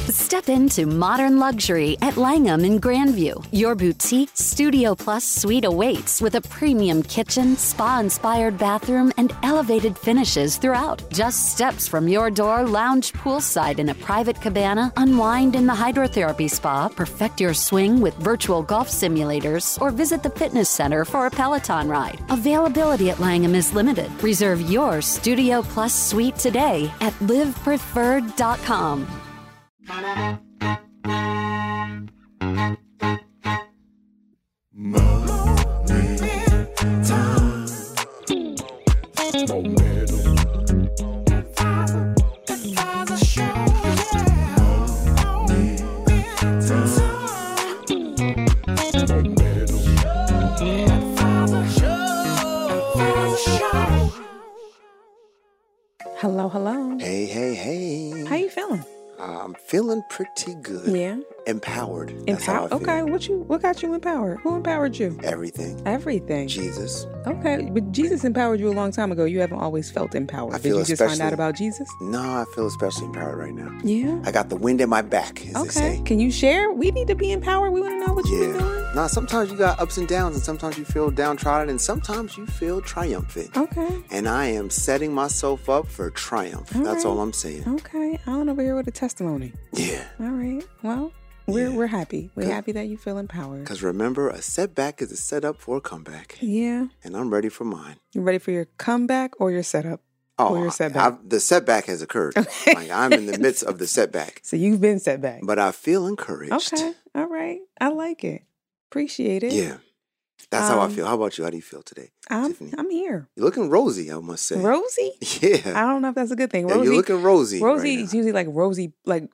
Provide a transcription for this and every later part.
Step into modern luxury at Langham in Grandview. Your boutique Studio Plus suite awaits with a premium kitchen, spa-inspired bathroom, and elevated finishes throughout. Just steps from your door, lounge poolside in a private cabana, unwind in the hydrotherapy spa, perfect your swing with virtual golf simulators, or visit the fitness center for a Peloton ride. Availability at Langham is limited. Reserve your Studio Plus suite today at livepreferred.com. Hello, hello. Hey, hey, hey. How you feeling? I'm feeling pretty good. Yeah. Empowered. That's how I feel. Okay, what got you empowered? Who empowered you? Everything. Everything. Jesus. Okay, but Jesus empowered you a long time ago. You haven't always felt empowered. Did you just find out about Jesus? No, I feel especially empowered right now. Yeah. I got the wind in my back, as they say. Can you share? We need to be empowered. We want to know what you've been doing. Nah, sometimes you got ups and downs, and sometimes you feel downtrodden, and sometimes you feel triumphant. Okay. And I am setting myself up for triumph. That's all I'm saying. Okay. I don't over here with a testimony. Yeah. All right. Well, we're happy. We're happy that you feel empowered. Because remember, a setback is a setup for a comeback. Yeah. And I'm ready for mine. You ready for your comeback or your setup? Oh, or your setback? the setback has occurred. Like, I'm in the midst of the setback. So you've been set back. But I feel encouraged. Okay. All right. I like it. Appreciate it. Yeah. That's how I feel. How about you? How do you feel today, Tiffany? I'm here. You're looking rosy, I must say. Rosy? Yeah. I don't know if that's a good thing. Yeah, Rosy, you're looking rosy. Rosy right is usually like rosy, like.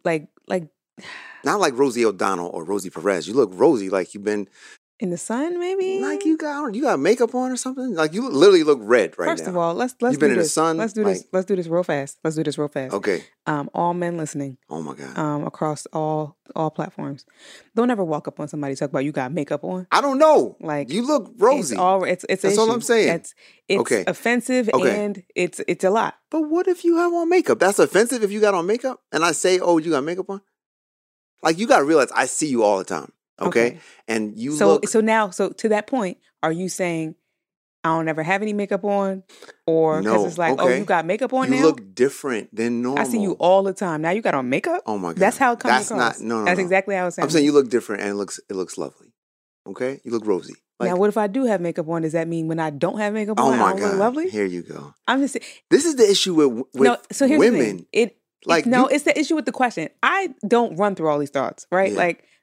Not like Rosie O'Donnell or Rosie Perez. You look rosy, like you've been in the sun, maybe. Like you got makeup on or something. Like you literally look red right now. First of all, let's you've been in the sun. Let's do this. Let's do this real fast. Okay. All men listening. Oh my God. Across all platforms. Don't ever walk up on somebody and talk about you got makeup on. I don't know. Like you look rosy. It's That's all I'm saying. It's okay. offensive and it's a lot. But what if you have on makeup? That's offensive if you got on makeup and I say, oh, you got makeup on? Like you got to realize I see you all the time. Okay. And you look. So to that point, are you saying I don't ever have any makeup on? Or because it's like, oh, you got makeup on now? You look different than normal. I see you all the time. Now you got on makeup? Oh my God. That's how it comes across. That's exactly how it sounds. I'm saying you look different and it looks lovely. Okay? You look rosy. Now, what if I do have makeup on? Does that mean when I don't have makeup on, I don't look lovely? Here you go. I'm just saying. This is the issue with so here's women. The thing. It's the issue with the question. I don't run through all these thoughts, right? Yeah. Like,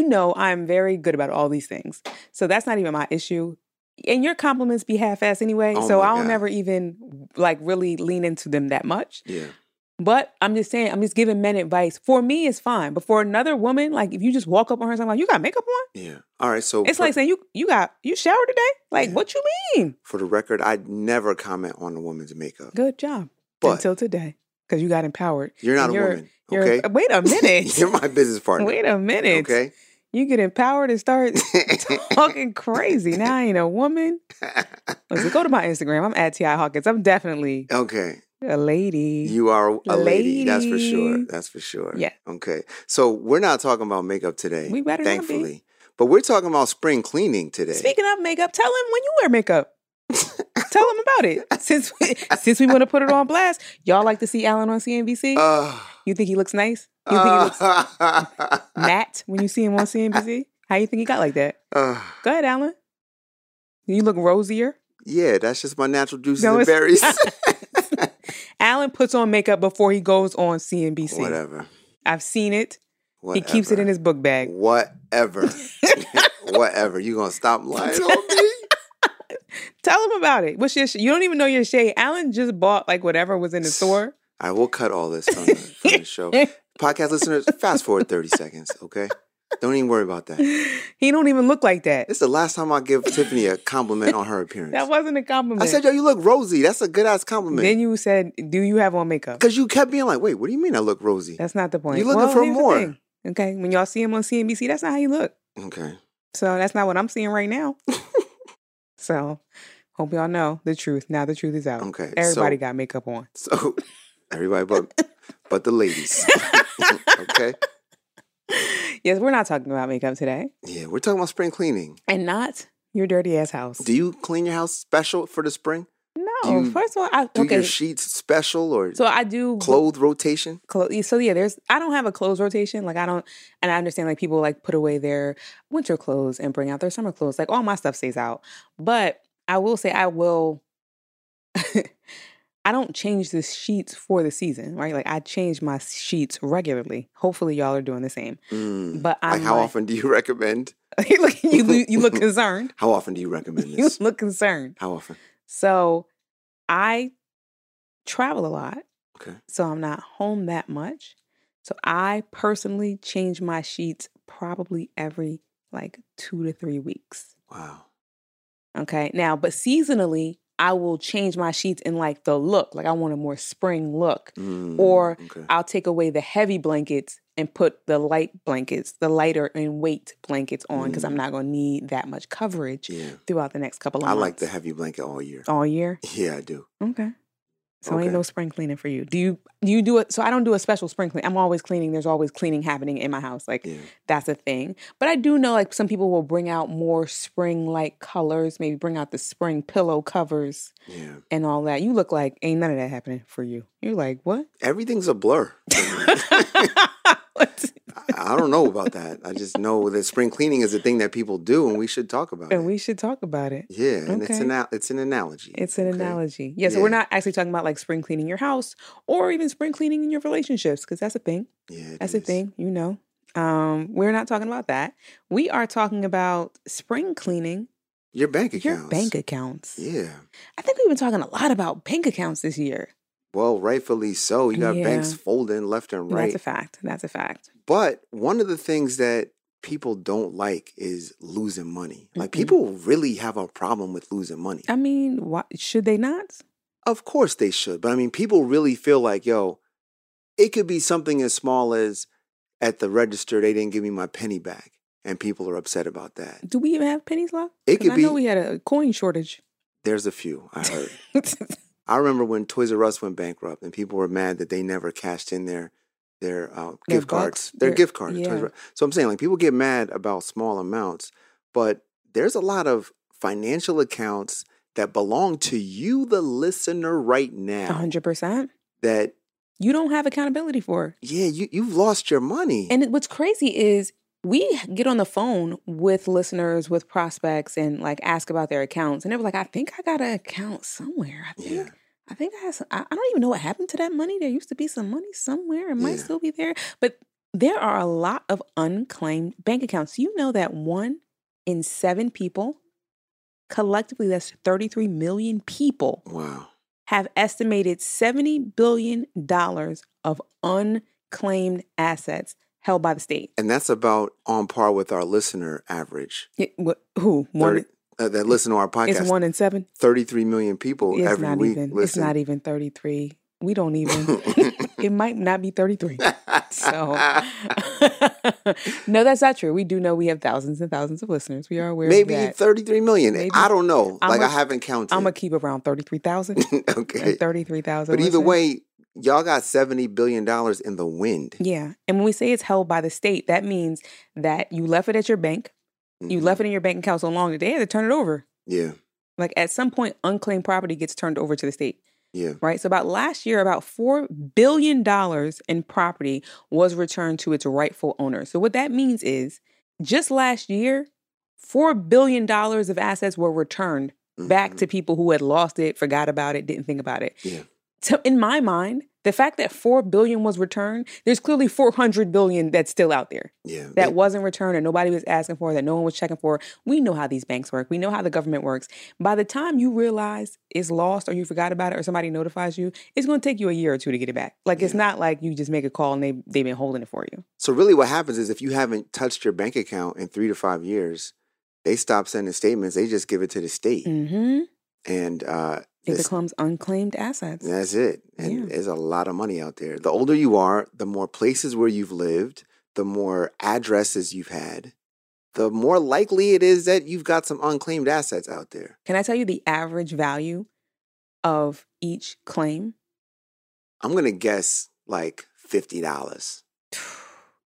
I'm very good about all these things. So that's not even my issue. And your compliments be half-assed anyway. So I don't ever even like really lean into them that much. Yeah. But I'm just saying, I'm just giving men advice. For me, it's fine. But for another woman, like if you just walk up on her and say, like, you got makeup on? Yeah. All right. So it's like saying you showered today? Like, what you mean? For the record, I never comment on a woman's makeup. Good job. But until today. Because you got empowered. You're not a woman. Okay. Wait a minute. You're my business partner. Wait a minute. Okay. You get empowered and start talking crazy. Now I ain't a woman. Listen, go to my Instagram. I'm at T.I. Hawkins. I'm definitely a lady. You are a lady. That's for sure. That's for sure. Yeah. Okay. So we're not talking about makeup today. We better thankfully. not be. But we're talking about spring cleaning today. Speaking of makeup, tell him when you wear makeup. Tell them about it. Since we want to put it on blast, y'all like to see Alan on CNBC? You think he looks nice? You think he looks matte when you see him on CNBC? How you think he got like that? Go ahead, Alan. You look rosier. Yeah, that's just my natural juices and berries. Alan puts on makeup before he goes on CNBC. Whatever. I've seen it. Whatever. He keeps it in his book bag. Whatever. Whatever. You gonna stop lying on me? Tell him about it. What's your you don't even know your shade. Alan just bought like whatever was in the store. I will cut all this from the show. Podcast listeners, fast forward 30 seconds, okay? Don't even worry about that. He don't even look like that. It's the last time I give Tiffany a compliment on her appearance. That wasn't a compliment. I said, yo, you look rosy. That's a good-ass compliment. Then you said, do you have on makeup? Because you kept being like, wait, what do you mean I look rosy? That's not the point. You're looking for more. Okay, when y'all see him on CNBC, that's not how you look. Okay. So that's not what I'm seeing right now. So hope y'all know the truth. Now the truth is out. Okay. Everybody got makeup on. So everybody but the ladies. Okay? Yes, we're not talking about makeup today. Yeah, we're talking about spring cleaning. And not your dirty ass house. Do you clean your house special for the spring? No, first of all, I do your sheets special or so I do clothes rotation? So yeah, I don't have a clothes rotation. Like and I understand like people like put away their winter clothes and bring out their summer clothes. Like all my stuff stays out. But I will say I don't change the sheets for the season, right? Like I change my sheets regularly. Hopefully y'all are doing the same. But how often do you recommend? you look concerned. How often do you recommend this? You look concerned. How often? So I travel a lot. Okay. So I'm not home that much. So I personally change my sheets probably every like 2 to 3 weeks. Wow. Okay. Now, but seasonally, I will change my sheets in like the look. Like I want a more spring look. Or I'll take away the heavy blankets and put the light blankets, the lighter in weight blankets on because I'm not going to need that much coverage throughout the next couple of months. I like the heavy blanket all year. All year? Yeah, I do. Okay. So ain't no spring cleaning for you. Do you do it? So I don't do a special spring clean. I'm always cleaning. There's always cleaning happening in my house. Like that's a thing. But I do know like some people will bring out more spring-like colors, maybe bring out the spring pillow covers and all that. You look like ain't none of that happening for you. You're like, what? Everything's a blur. I don't know about that. I just know that spring cleaning is a thing that people do, and we should talk about it. And we should talk about it. Yeah, and it's an analogy. It's an analogy. Yeah, so we're not actually talking about like spring cleaning your house or even spring cleaning in your relationships, because that's a thing. Yeah, that's a thing, you know. We're not talking about that. We are talking about spring cleaning your bank accounts. Your bank accounts. Yeah. I think we've been talking a lot about bank accounts this year. Well, rightfully so. You got banks folding left and right. That's a fact. But one of the things that people don't like is losing money. Like people really have a problem with losing money. I mean, should they not? Of course they should. But I mean, people really feel like, it could be something as small as at the register, they didn't give me my penny back. And people are upset about that. Do we even have pennies left? It could be. I know we had a coin shortage. There's a few, I heard. I remember when Toys R Us went bankrupt and people were mad that they never cashed in their gift cards. Their gift cards. Yeah. So I'm saying, like, people get mad about small amounts, but there's a lot of financial accounts that belong to you, the listener, right now. 100%. That you don't have accountability for. Yeah, you've lost your money. And what's crazy is we get on the phone with listeners, with prospects, and like ask about their accounts. And they were like, I think I got an account somewhere. I think I don't even know what happened to that money. There used to be some money somewhere. It might still be there. But there are a lot of unclaimed bank accounts. You know that 1 in 7 people, collectively, that's 33 million people, have estimated $70 billion of unclaimed assets held by the state. And that's about on par with our listener average. Who? That listen to our podcast. It's 1 in 7? 33 million people every week listen. It's not even 33. We don't even. It might not be 33. So, no, that's not true. We do know we have thousands and thousands of listeners. We are aware Maybe of that. 33 million. Maybe. I don't know. I haven't counted. I'm going to keep around 33,000. Okay. 33,000 But either way, y'all got $70 billion in the wind. Yeah. And when we say it's held by the state, that means that you left it at your bank. You left it in your bank account so long that they had to turn it over. Yeah. Like at some point, unclaimed property gets turned over to the state. Yeah. Right. So about last year, about $4 billion in property was returned to its rightful owner. So what that means is just last year, $4 billion of assets were returned back to people who had lost it, forgot about it, didn't think about it. Yeah. So in my mind, the fact that $4 billion was returned, there's clearly $400 billion that's still out there. Yeah. That wasn't returned and nobody was asking for, that no one was checking for. We know how these banks work. We know how the government works. By the time you realize it's lost or you forgot about it or somebody notifies you, it's going to take you a year or 2 to get it back. Like it's not like you just make a call and they've been holding it for you. So really what happens is if you haven't touched your bank account in 3 to 5 years, they stop sending statements. They just give it to the state. Mm-hmm. And it becomes unclaimed assets. That's it. And there's a lot of money out there. The older you are, the more places where you've lived, the more addresses you've had, the more likely it is that you've got some unclaimed assets out there. Can I tell you the average value of each claim? I'm going to guess like $50.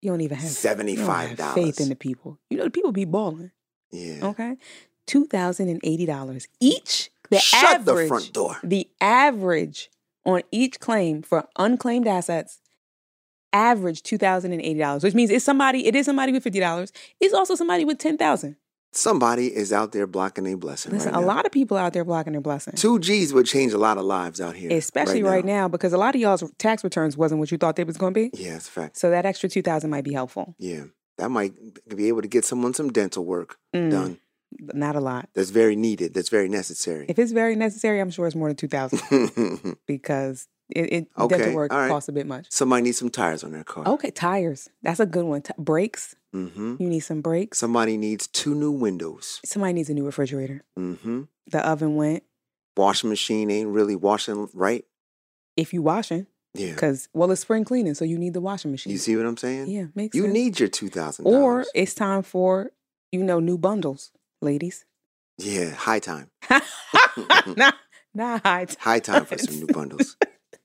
You don't even have $75. faith in the people. You know, the people be balling. Yeah. Okay. $2,080 each. Shut the front door. The average on each claim for unclaimed assets, average $2,080, which means it is somebody with $50. It's also somebody with $10,000. Somebody is out there blocking a blessing. Listen, right a now. lot of people out there blocking their blessing. 2 G's would change a lot of lives out here. Especially right now, because a lot of y'all's tax returns wasn't what you thought they was going to be. Yeah, that's a fact. So that extra $2,000 might be helpful. Yeah. That might be able to get someone some dental work done. Not a lot. That's very needed. That's very necessary. If it's very necessary, I'm sure it's more than $2,000 because dental work costs a bit much. Somebody needs some tires on their car. Okay, tires. That's a good one. Brakes. Mm-hmm. You need some brakes. Somebody needs 2 new windows. Somebody needs a new refrigerator. Mm-hmm. The oven went. Washing machine ain't really washing right. If you washing. Yeah. Because, it's spring cleaning, so you need the washing machine. You see what I'm saying? Yeah, makes sense. You need your $2,000. Or it's time for, new bundles, ladies. Yeah, high time. Not high time. High time for some new bundles.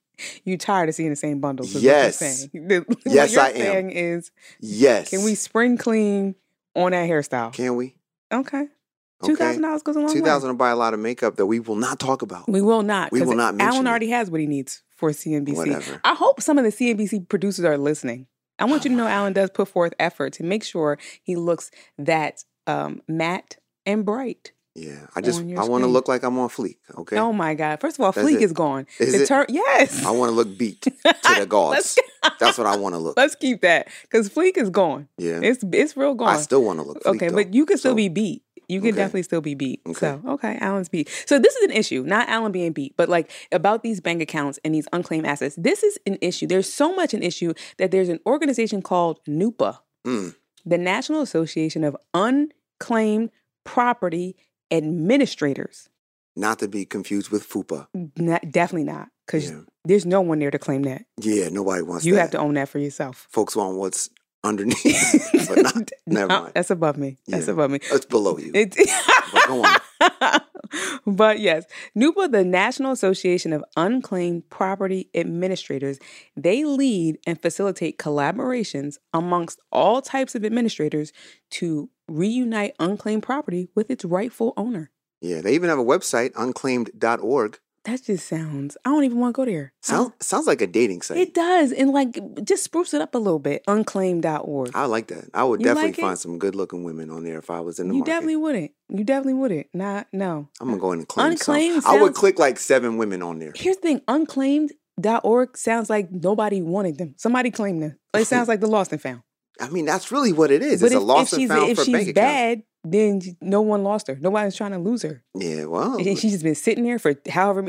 You tired of seeing the same bundles? Yes. What Yes, you're I am. saying is, yes. can we spring clean on that hairstyle? Can we? Okay. $2,000 goes a long way. $2,000 to buy a lot of makeup that we will not talk about. We will not. We will not mention Alan it. already has what he needs for CNBC. Whatever. I hope some of the CNBC producers are listening. I want you to know Alan does put forth effort to make sure he looks that matte and bright. Yeah, I want to look like I'm on Fleek, okay? Oh my God. First of all, That's Fleek it. is gone. Is it? Yes. I want to look beat to the gods. That's what I want to look. Let's keep that because Fleek is gone. Yeah. It's real gone. I still want to look Fleek, okay, though. but you can still be beat. You can definitely still be beat. Okay. So, okay, Alan's beat. So this is an issue, not Alan being beat, but about these bank accounts and these unclaimed assets. This is an issue. There's so much an issue that there's an organization called NUPA, the National Association of Unclaimed Property Administrators. Not to be confused with FUPA. Definitely not, because there's no one there to claim that. Yeah, nobody wants that. You have to own that for yourself. Folks want what's underneath, but never mind. That's above me. That's Yeah. above me. It's below you. But go on. But yes, NUPA, the National Association of Unclaimed Property Administrators, they lead and facilitate collaborations amongst all types of administrators to reunite unclaimed property with its rightful owner. Yeah, they even have a website, unclaimed.org. That just sounds, I don't even want to go there. Sounds like a dating site. It does. And just spruce it up a little bit. Unclaimed.org. I like that. I would You definitely like it? find some good looking women on there if I was in the You market. definitely wouldn't. No. I'm going to go in and claim Unclaimed some. I would sounds- click like 7 women on there. Here's the thing. Unclaimed.org sounds like nobody wanted them. Somebody claimed them. It sounds like the lost and found. I mean, that's really what it is. But It's a lost and found if for she's bank accounts. bad, then no one lost her. Nobody's trying to lose her. Yeah, well. And she's just been sitting there for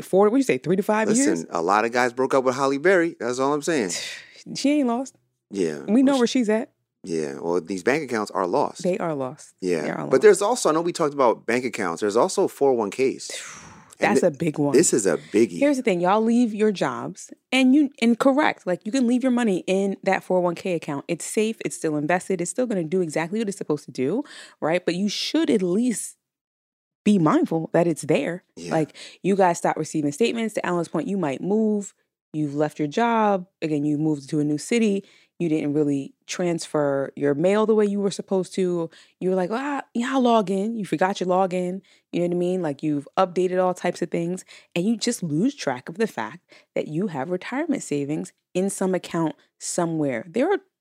3 to 5 years. Listen, a lot of guys broke up with Holly Berry. That's all I'm saying. She ain't lost. Yeah. We know where she's at. Yeah. Well, these bank accounts are lost. They are lost. Yeah. They are lost. But there's also, I know we talked about bank accounts. There's also 401ks. That's a big one. This is a biggie. Here's the thing. Y'all leave your jobs and correct. Like you can leave your money in that 401k account. It's safe. It's still invested. It's still going to do exactly what it's supposed to do. Right. But you should at least be mindful that it's there. Yeah. Like you guys stop receiving statements. To Alan's point, you might move. You've left your job. Again, you moved to a new city. You didn't really transfer your mail the way you were supposed to. You were like, I'll log in. You forgot your login. You know what I mean? Like you've updated all types of things and you just lose track of the fact that you have retirement savings in some account somewhere. There are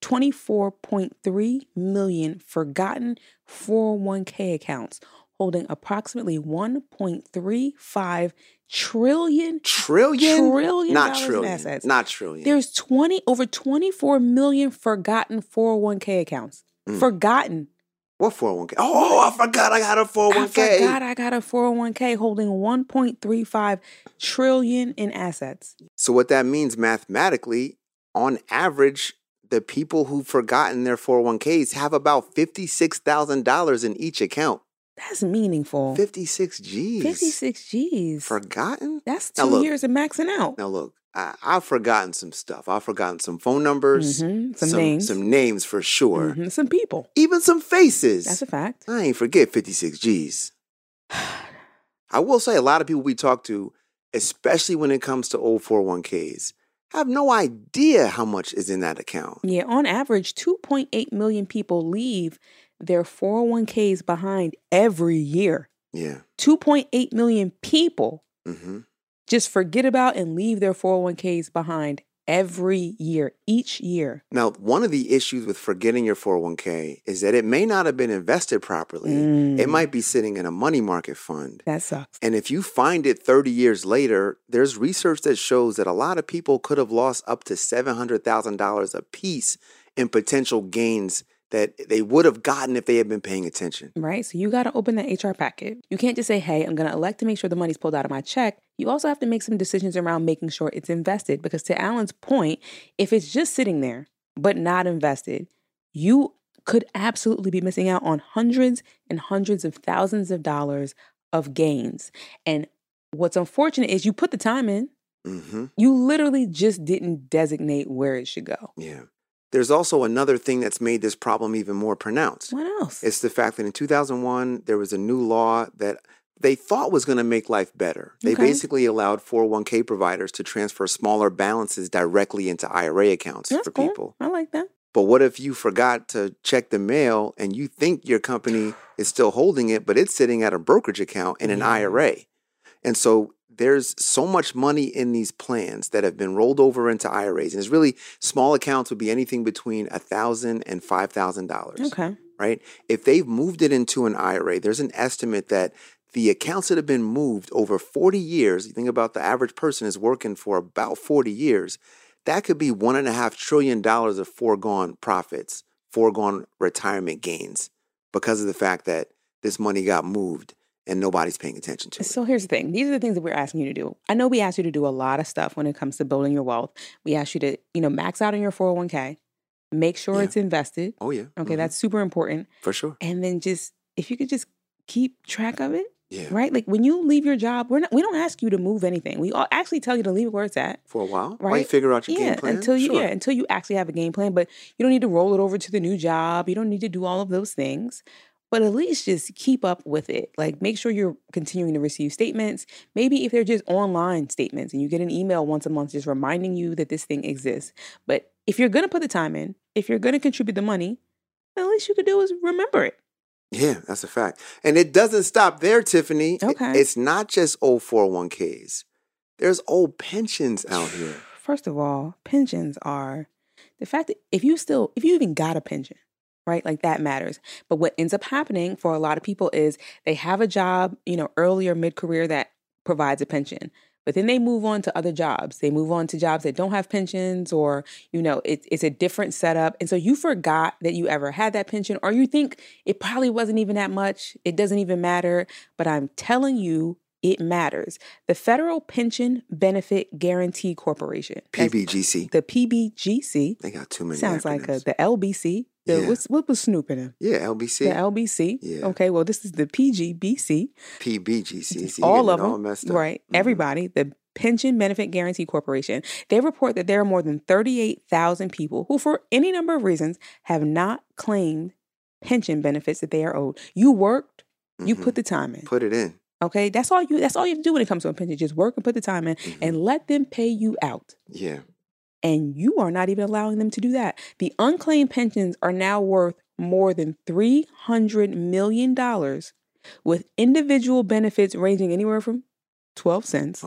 24.3 million forgotten 401k accounts holding approximately $1.35 trillion. Trillion? Not dollars trillion. in assets. Not trillion. There's over 24 million forgotten 401k accounts. Forgotten. What 401k? Oh, I forgot I got a 401k. I got a 401k holding 1.35 trillion in assets. So what that means mathematically, on average, the people who've forgotten their 401ks have about $56,000 in each account. That's meaningful. 56 G's. 56 G's. Forgotten? That's Now 2 look. years of maxing out. Now look, I've forgotten some stuff. I've forgotten some phone numbers. Some names. Some names for sure. Some people. Even some faces. That's a fact. I ain't forget 56 G's. I will say a lot of people we talk to, especially when it comes to old 401ks, have no idea how much is in that account. Yeah, on average, 2.8 million people leave their 401ks behind every year. Yeah. 2.8 million people Mm-hmm. just forget about and leave their 401ks behind every year, each year. Now, one of the issues with forgetting your 401k is that it may not have been invested properly. It might be sitting in a money market fund. That sucks. And if you find it 30 years later, there's research that shows that a lot of people could have lost up to $700,000 a piece in potential gains that they would have gotten if they had been paying attention. Right? So you got to open that HR packet. You can't just say, hey, I'm going to elect to make sure the money's pulled out of my check. You also have to make some decisions around making sure it's invested. Because to Alan's point, if it's just sitting there but not invested, you could absolutely be missing out on hundreds and hundreds of thousands of dollars of gains. And what's unfortunate is you put the time in. Mm-hmm. You literally just didn't designate where it should go. Yeah. There's also another thing that's made this problem even more pronounced. What else? It's the fact that in 2001, there was a new law that they thought was going to make life better. They basically allowed 401k providers to transfer smaller balances directly into IRA accounts for cool. people. I like that. But what if you forgot to check the mail and you think your company is still holding it, but it's sitting at a brokerage account in an IRA? And so there's so much money in these plans that have been rolled over into IRAs. And it's really, small accounts would be anything between $1,000 and $5,000. Okay. Right? If they've moved it into an IRA, there's an estimate that the accounts that have been moved over 40 years, you think about the average person is working for about 40 years, that could be $1.5 trillion of foregone profits, foregone retirement gains because of the fact that this money got moved and nobody's paying attention to it. So here's the thing. These are the things that we're asking you to do. I know we asked you to do a lot of stuff when it comes to building your wealth. We asked you to, max out on your 401k, make sure it's invested. Oh, yeah. Okay, that's super important. For sure. And then if you could just keep track of it. Yeah. Right? Like when you leave your job, we don't ask you to move anything. We all actually tell you to leave it where it's at. For a while. Right? While you figure out your game plan. Until you actually have a game plan. But you don't need to roll it over to the new job. You don't need to do all of those things. But at least just keep up with it. Like make sure you're continuing to receive statements. Maybe if they're just online statements and you get an email once a month just reminding you that this thing exists. But if you're going to put the time in, if you're going to contribute the money, the least you could do is remember it. Yeah, that's a fact. And it doesn't stop there, Tiffany. Okay. It's not just old 401ks. There's old pensions out here. First of all, pensions are the fact that if you even got a pension, right? Like that matters. But what ends up happening for a lot of people is they have a job, early or mid-career that provides a pension. But then they move on to other jobs. They move on to jobs that don't have pensions or, it's a different setup. And so you forgot that you ever had that pension or you think it probably wasn't even that much. It doesn't even matter. But I'm telling you, it matters. The Federal Pension Benefit Guaranty Corporation. PBGC. The PBGC. They got too many Sounds acronyms. like the LBC. What was Snoop in it? Yeah, LBC. The LBC. Yeah. Okay, well, this is the PGBC. PBGC. See, all of them. all messed up. Right. Mm-hmm. Everybody. The Pension Benefit Guaranty Corporation. They report that there are more than 38,000 people who, for any number of reasons, have not claimed pension benefits that they are owed. You worked. You put the time in. Put it in. Okay, that's all you have to do when it comes to a pension. Just work and put the time in and let them pay you out. Yeah. And you are not even allowing them to do that. The unclaimed pensions are now worth more than $300 million with individual benefits ranging anywhere from 12 cents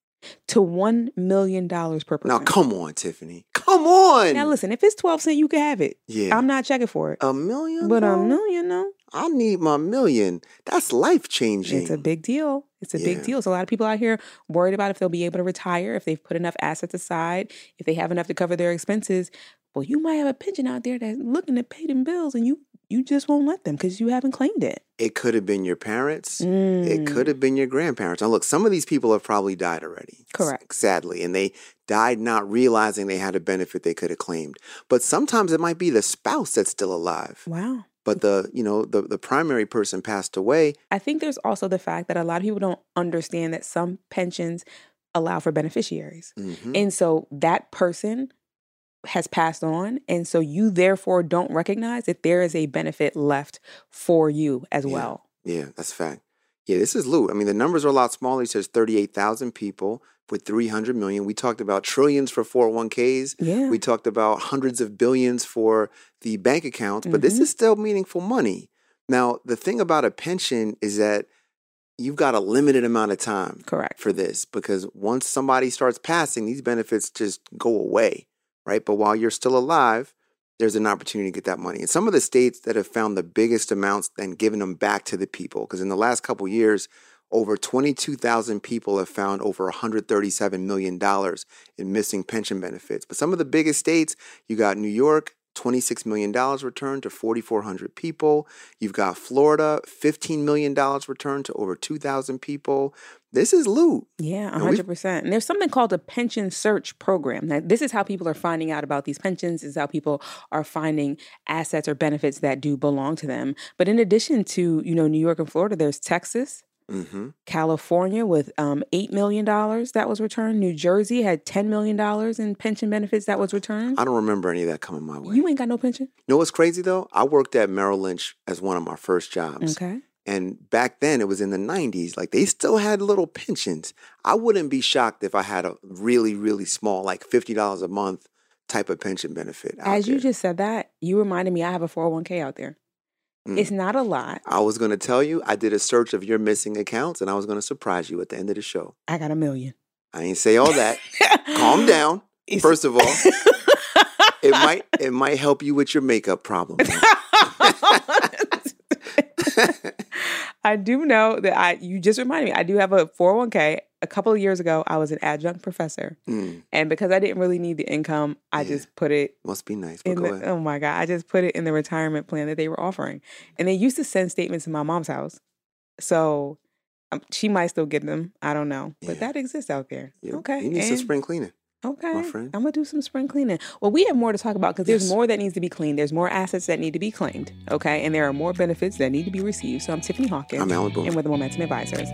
to $1 million per person. Now, come on, Tiffany. Come on. Now, listen, if it's 12 cents, you can have it. Yeah. I'm not checking for it. $1 million? But $1 million, no. I need my $1 million. That's life-changing. It's a big deal. It's a big deal. So a lot of people out here worried about if they'll be able to retire, if they've put enough assets aside, if they have enough to cover their expenses. Well, you might have a pension out there that's looking to pay them bills and you just won't let them because you haven't claimed it. It could have been your parents. It could have been your grandparents. Now, look, some of these people have probably died already. Correct. Sadly. And they died not realizing they had a benefit they could have claimed. But sometimes it might be the spouse that's still alive. Wow. But the primary person passed away. I think there's also the fact that a lot of people don't understand that some pensions allow for beneficiaries. Mm-hmm. And so that person has passed on. And so you therefore don't recognize that there is a benefit left for you as well. Yeah, that's a fact. Yeah, this is loot. I mean, the numbers are a lot smaller. He says 38,000 people, with $300 million. We talked about trillions for 401ks. Yeah. We talked about hundreds of billions for the bank accounts, but this is still meaningful money. Now, the thing about a pension is that you've got a limited amount of time Correct. for this, because once somebody starts passing, these benefits just go away, right? But while you're still alive, there's an opportunity to get that money. And some of the states that have found the biggest amounts and given them back to the people, because in the last couple of years, over 22,000 people have found over $137 million in missing pension benefits. But some of the biggest states, you got New York, $26 million returned to 4,400 people. You've got Florida, $15 million returned to over 2,000 people. This is loot. Yeah, 100%. And there's something called a pension search program. Now, this is how people are finding out about these pensions. This is how people are finding assets or benefits that do belong to them. But in addition to, New York and Florida, there's Texas, California with $8 million that was returned. New Jersey had $10 million in pension benefits that was returned. I don't remember any of that coming my way. You ain't got no pension? You know what's crazy, though? I worked at Merrill Lynch as one of my first jobs. Okay. And back then, it was in the 90s. Like, they still had little pensions. I wouldn't be shocked if I had a really, really small, like $50 a month type of pension benefit out As there. you just said that, you reminded me I have a 401k out there. It's not a lot. I was going to tell you, I did a search of your missing accounts, and I was going to surprise you at the end of the show. I got $1 million. I ain't say all that. Calm down. First of all, it might help you with your makeup problem. I do know that you just reminded me, I do have a 401k. A couple of years ago, I was an adjunct professor. And because I didn't really need the income, I just put it. Must be nice. But go ahead. Oh my God. I just put it in the retirement plan that they were offering. And they used to send statements to my mom's house. So she might still get them. I don't know. But that exists out there. Yeah. Okay. You need some spring cleaning. Okay. My friend. I'm going to do some spring cleaning. Well, we have more to talk about because there's more that needs to be cleaned. There's more assets that need to be claimed. Okay. And there are more benefits that need to be received. So I'm Tiffany Hawkins. I'm Alan Boone. And we're the Momentum Advisors.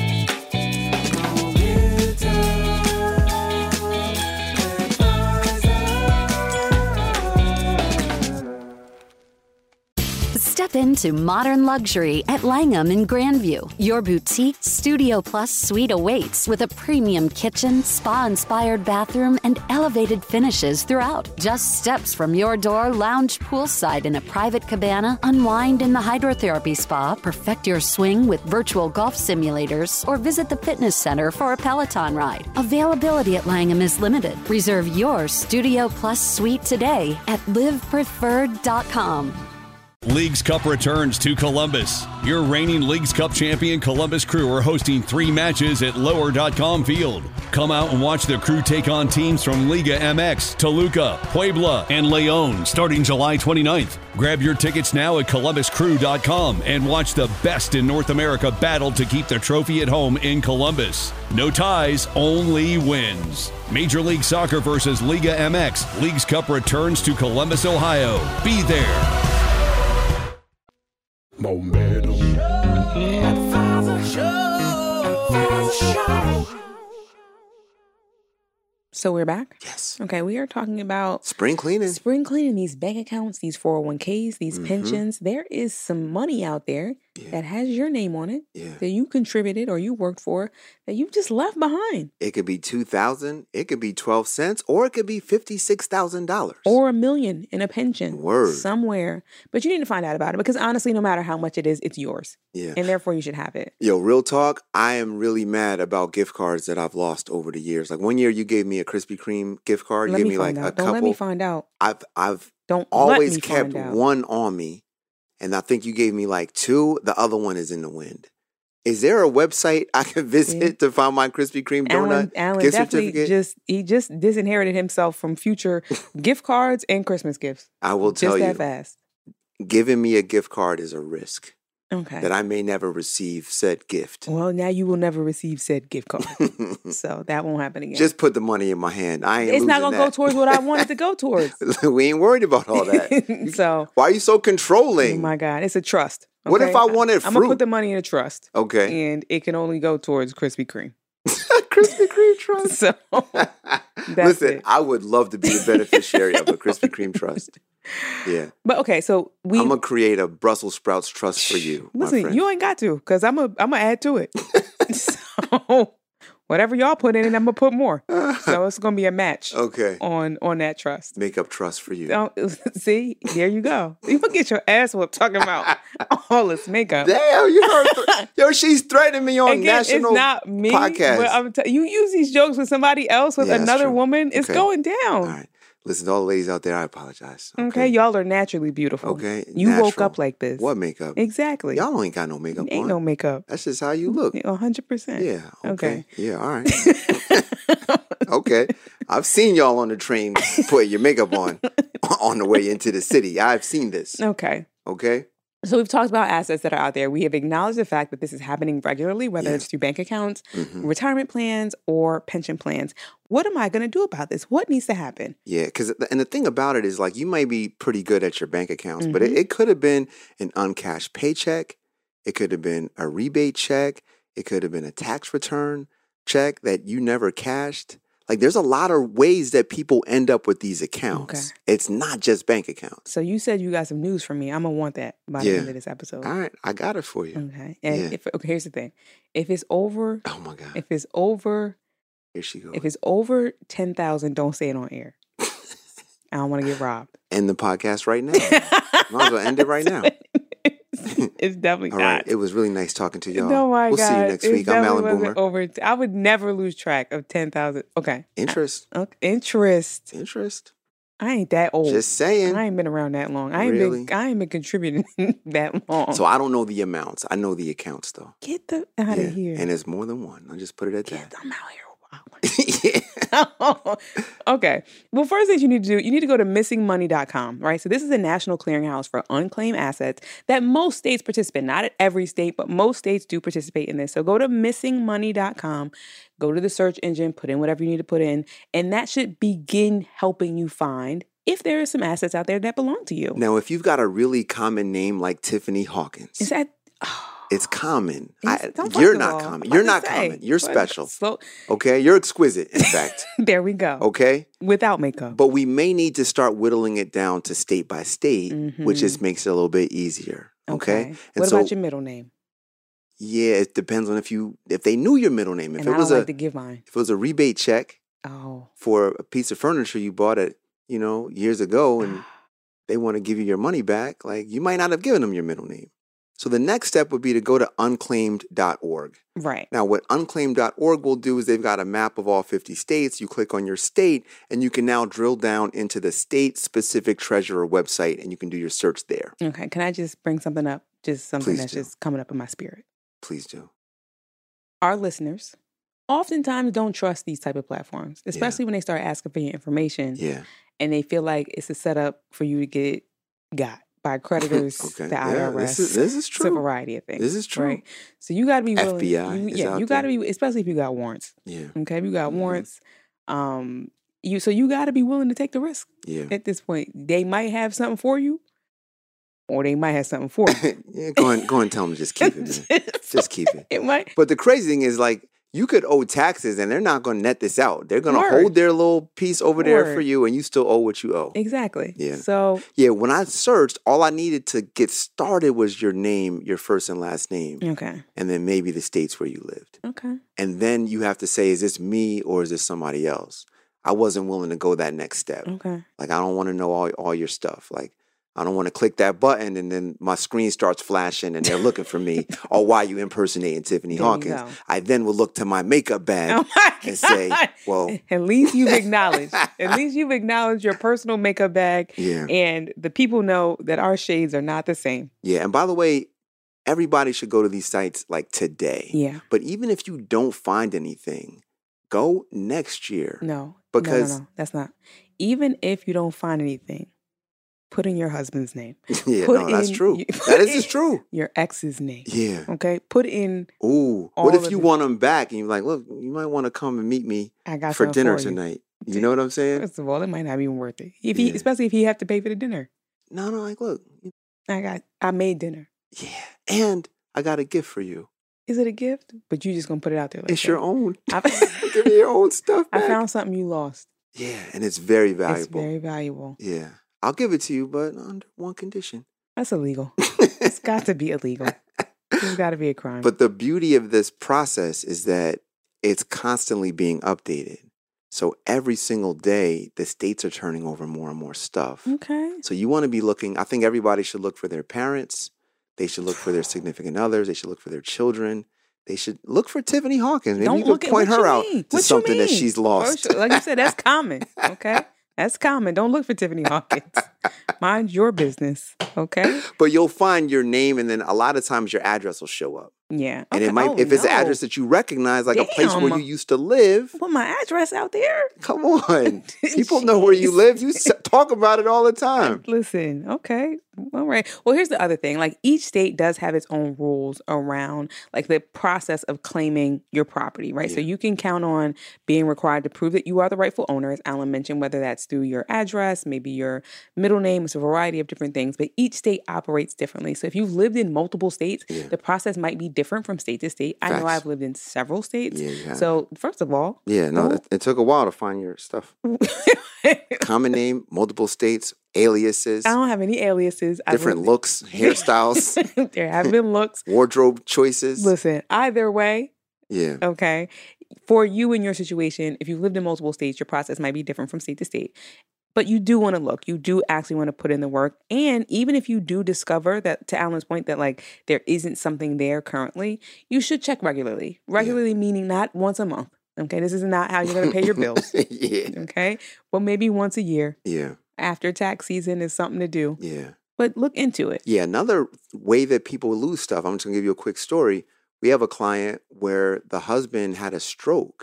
Step into modern luxury at Langham in Grandview. Your boutique Studio Plus suite awaits with a premium kitchen, spa-inspired bathroom, and elevated finishes throughout. Just steps from your door, lounge poolside in a private cabana, unwind in the hydrotherapy spa, perfect your swing with virtual golf simulators, or visit the fitness center for a Peloton ride. Availability at Langham is limited. Reserve your Studio Plus suite today at livepreferred.com. Leagues Cup returns to Columbus. Your reigning Leagues Cup champion Columbus Crew are hosting 3 matches at Lower.com Field. Come out and watch the Crew take on teams from Liga MX, Toluca, Puebla, and León starting July 29th. Grab your tickets now at ColumbusCrew.com and watch the best in North America battle to keep the trophy at home in Columbus. No ties, only wins. Major League Soccer versus Liga MX. Leagues Cup returns to Columbus, Ohio. Be there. Momentum. So we're back? Yes. Okay, we are talking about Spring cleaning. Spring cleaning, these bank accounts, these 401ks, these pensions. There is some money out there that has your name on it that you contributed or you worked for that you just left behind. It could be $2,000, it could be 12 cents, or it could be $56,000. Or $1 million in a pension Word. somewhere. But you need to find out about it because honestly, no matter how much it is, it's yours. Yeah. And therefore you should have it. Yo, real talk, I am really mad about gift cards that I've lost over the years. Like one year you gave me a Krispy Kreme gift card. You gave me like a couple. Don't let me find out. I've Don't always let me kept find out. one on me. And I think you gave me like 2. The other one is in the wind. Is there a website I can visit to find my Krispy Kreme donut Alan gift definitely certificate? he just disinherited himself from future gift cards and Christmas gifts. I will tell Just you, that fast. giving me a gift card is a risk Okay. that I may never receive said gift. Well, now you will never receive said gift card. So that won't happen again. Just put the money in my hand. I ain't it's not losing going to go that. towards what I want it to go towards. We ain't worried about all that. So, Why are you so oh controlling? my God, it's a trust. What if I wanted I'm going to fruit? put the money in a trust. Okay. And it can only go towards Krispy Kreme. Krispy Kreme trust. So, that's Listen, it. I would love to be the beneficiary of a Krispy Kreme trust. Yeah. But okay, so I'm going to create a Brussels sprouts trust for you. my Listen, friend. you ain't got to because I'm a add to it. So Whatever y'all put in it, I'm gonna put more. So it's gonna be a match. Okay. On that trust. Makeup trust for you. See, there you go. You gonna get your ass whooped talking about all this makeup. Damn, you heard? Yo, she's threatening me on national it's not me, podcast. But you use these jokes with somebody else, with another woman. It's going down. All right. Listen, to all the ladies out there, I apologize. Okay, y'all are naturally beautiful. Okay, you woke up like this. What makeup? Exactly. Y'all ain't got no makeup on. Ain't no makeup. That's just how you look. 100%. Yeah. Okay. Yeah. All right. Okay. Okay. I've seen y'all on the train put your makeup on the way into the city. I've seen this. Okay. Okay. So we've talked about assets that are out there. We have acknowledged the fact that this is happening regularly, whether it's through bank accounts, retirement plans, or pension plans. What am I going to do about this? What needs to happen? Yeah, and the thing about it is, like, you might be pretty good at your bank accounts, but it could have been an uncashed paycheck. It could have been a rebate check. It could have been a tax return check that you never cashed. Like, there's a lot of ways that people end up with these accounts. Okay. It's not just bank accounts. So you said you got some news for me. I'm going to want that by the end of this episode. All right. I got it for you. Okay. And here's the thing. If it's over... Oh, my God. If it's over... Here she goes. If it's over 10,000, don't say it on air. I don't want to get robbed. End the podcast right now. Might as well end it right now. It's definitely all not. Right. It was really nice talking to y'all. Oh my we'll God. See you next week. I'm Alan Boomer. I would never lose track of 10,000. Okay. Interest. Interest. I ain't that old. Just saying. I ain't been around that long. I ain't been contributing that long. So I don't know the amounts. I know the accounts though. Get the out of here. And there's more than one. I'll just put it at that. I'm out here. Okay. Well, first thing you need to do, you need to go to missingmoney.com, right? So this is a national clearinghouse for unclaimed assets that most states participate. Not at every state, but most states do participate in this. So go to missingmoney.com, go to the search engine, put in whatever you need to put in, and that should begin helping you find if there are some assets out there that belong to you. Now, if you've got a really common name like Tiffany Hawkins. Is that... It's common. You're not common. You're not common. You're special. Okay? You're exquisite, in fact. There we go. Okay? Without makeup. But we may need to start whittling it down to state by state, which just makes it a little bit easier. Okay? What about your middle name? Yeah, it depends on if they knew your middle name. If I don't like to give mine. If it was a rebate check for a piece of furniture you bought years ago and they want to give you your money back, like you might not have given them your middle name. So the next step would be to go to unclaimed.org. Right. Now, what unclaimed.org will do is they've got a map of all 50 states. You click on your state, and you can now drill down into the state-specific treasurer website, and you can do your search there. Okay. Can I just bring something up? Just something that's just coming up in my spirit. Please do. Our listeners oftentimes don't trust these type of platforms, especially when they start asking for your information. Yeah. And they feel like it's a setup for you to get got by creditors, the IRS. This is true. It's a variety of things. This is true. Right? So you got to be willing. FBI you got to be, especially if you got warrants. Yeah. Okay, if you got warrants, you got to be willing to take the risk. Yeah. At this point, they might have something for you, or they might have something for you. Yeah, go and tell them to just keep it, man. Just keep it. It might. But the crazy thing is, like, you could owe taxes and they're not going to net this out. They're going to hold their little piece over there for you and you still owe what you owe. Exactly. Yeah. So. Yeah, when I searched, all I needed to get started was your name, your first and last name. Okay. And then maybe the states where you lived. Okay. And then you have to say, is this me or is this somebody else? I wasn't willing to go that next step. Okay. Like, I don't want to know all your stuff. Like, I don't want to click that button and then my screen starts flashing and they're looking for me. Or why you impersonating Tiffany Hawkins? I then will look to my makeup bag and say, well. At least you've acknowledged. At least you've acknowledged your personal makeup bag. Yeah. And the people know that our shades are not the same. Yeah. And by the way, everybody should go to these sites like today. Yeah. But even if you don't find anything, go next year. No. Because no. That's not. Even if you don't find anything. Put in your husband's name. Yeah, that's true. That is true. Your ex's name. Yeah. Okay? Put in. Ooh. What if you want them back and you're like, look, you might want to come and meet me for dinner tonight. You know what I'm saying? First of all, it might not be even worth it. Especially if he have to pay for the dinner. No, like, look. I made dinner. Yeah. And I got a gift for you. Is it a gift? But you just going to put it out there like it's your own. Give me your own stuff back. I found something you lost. Yeah. And it's very valuable. It's very valuable. Yeah. I'll give it to you, but under one condition. That's illegal. It's got to be illegal. It's got to be a crime. But the beauty of this process is that it's constantly being updated. So every single day, the states are turning over more and more stuff. Okay. So you want to be looking, I think everybody should look for their parents. They should look for their significant others. They should look for their children. They should look for Tiffany Hawkins. Maybe you could point her out to something that she's lost. Sure. Like you said, that's common. Okay. That's common. Don't look for Tiffany Hawkins. Mind your business. Okay. But you'll find your name, and then a lot of times your address will show up. Yeah. And it might, if it's an address that you recognize, like a place where you used to live. Put my address out there. Come on. People know where you live. You talk about it all the time. Listen, okay. All right. Well, here's the other thing. Like, each state does have its own rules around like the process of claiming your property, right? Yeah. So you can count on being required to prove that you are the rightful owner, as Alan mentioned, whether that's through your address, maybe your middle name. It's a variety of different things, but each state operates differently. So if you've lived in multiple states, the process might be different from state to state. Facts. I know I've lived in several states. Yeah, so first of all. Yeah, no, it took a while to find your stuff. Common name, multiple states, aliases. I don't have any aliases. Different looks, hairstyles. There have been looks. Wardrobe choices. Listen, either way. Yeah. Okay. For you in your situation, if you've lived in multiple states, your process might be different from state to state. But you do want to look. You do actually want to put in the work. And even if you do discover that, to Alan's point, that like there isn't something there currently, you should check regularly. Regularly meaning not once a month. Okay, this is not how you're going to pay your bills. Yeah. Okay, well, maybe once a year. Yeah. After tax season is something to do. Yeah. But look into it. Yeah, another way that people lose stuff, I'm just going to give you a quick story. We have a client where the husband had a stroke.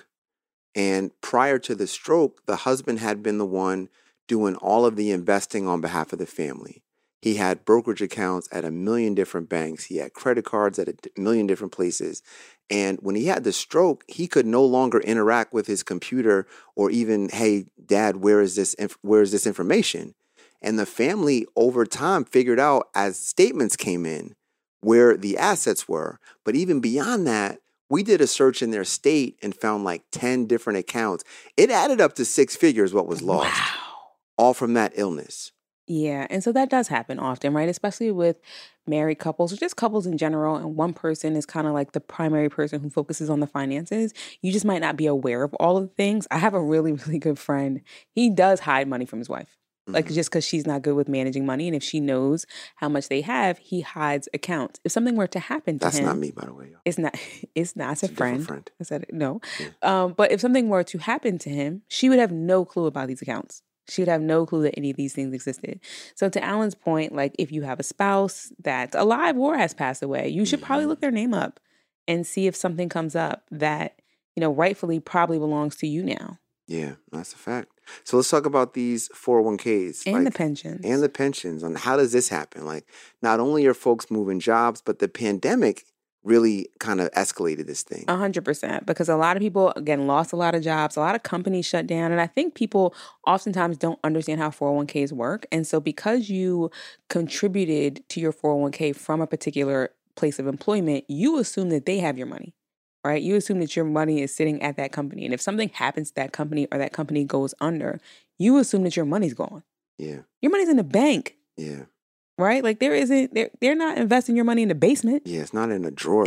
And prior to the stroke, the husband had been the one doing all of the investing on behalf of the family. He had brokerage accounts at 1 million different banks. He had credit cards at 1 million different places. And when he had the stroke, he could no longer interact with his computer or even, hey, Dad, where is this information? And the family over time figured out as statements came in where the assets were. But even beyond that, we did a search in their state and found like 10 different accounts. It added up to 6 figures what was lost. Wow. All from that illness. Yeah. And so that does happen often, right? Especially with married couples or just couples in general. And one person is kind of like the primary person who focuses on the finances. You just might not be aware of all of the things. I have a really, really good friend. He does hide money from his wife. Like, just because she's not good with managing money. And if she knows how much they have, he hides accounts. If something were to happen to him. That's not me, by the way. It's not. It's a friend. Friend. I said it. No. Yeah. But if something were to happen to him, she would have no clue about these accounts. She would have no clue that any of these things existed. So to Alan's point, like if you have a spouse that's alive or has passed away, you should probably look their name up and see if something comes up that, you know, rightfully probably belongs to you now. Yeah, that's a fact. So let's talk about these 401ks. And the pensions. And the pensions. And how does this happen? Like, not only are folks moving jobs, but the pandemic really kind of escalated this thing. 100%. Because a lot of people, again, lost a lot of jobs. A lot of companies shut down. And I think people oftentimes don't understand how 401ks work. And so because you contributed to your 401k from a particular place of employment, you assume that they have your money. Right? You assume that your money is sitting at that company. And if something happens to that company or that company goes under, you assume that your money's gone. Yeah. Your money's in the bank. Yeah. Right? Like they're not investing your money in the basement. Yeah, it's not in a drawer.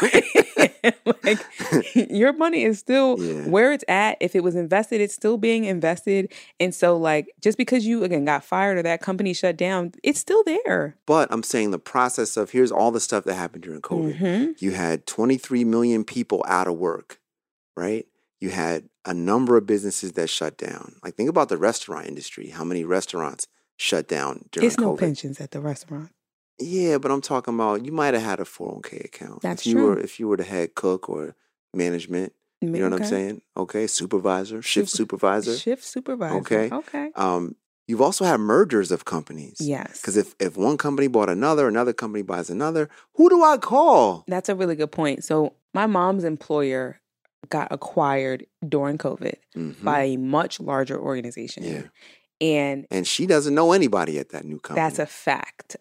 Like your money is still where it's at. If it was invested, it's still being invested. And so like just because you again got fired or that company shut down, it's still there. But I'm saying the process of here's all the stuff that happened during COVID. Mm-hmm. You had 23 million people out of work, right? You had a number of businesses that shut down. Like think about the restaurant industry. How many restaurants shut down during COVID? There's no pensions at the restaurant. Yeah, but I'm talking about you might have had a 401k account. That's true. If you were the head cook or management, you know what I'm saying? Okay, supervisor, shift supervisor. Shift supervisor. Okay. You've also had mergers of companies. Yes. Because if one company bought another company buys another, who do I call? That's a really good point. So my mom's employer got acquired during COVID by a much larger organization. Yeah. And she doesn't know anybody at that new company. That's a fact.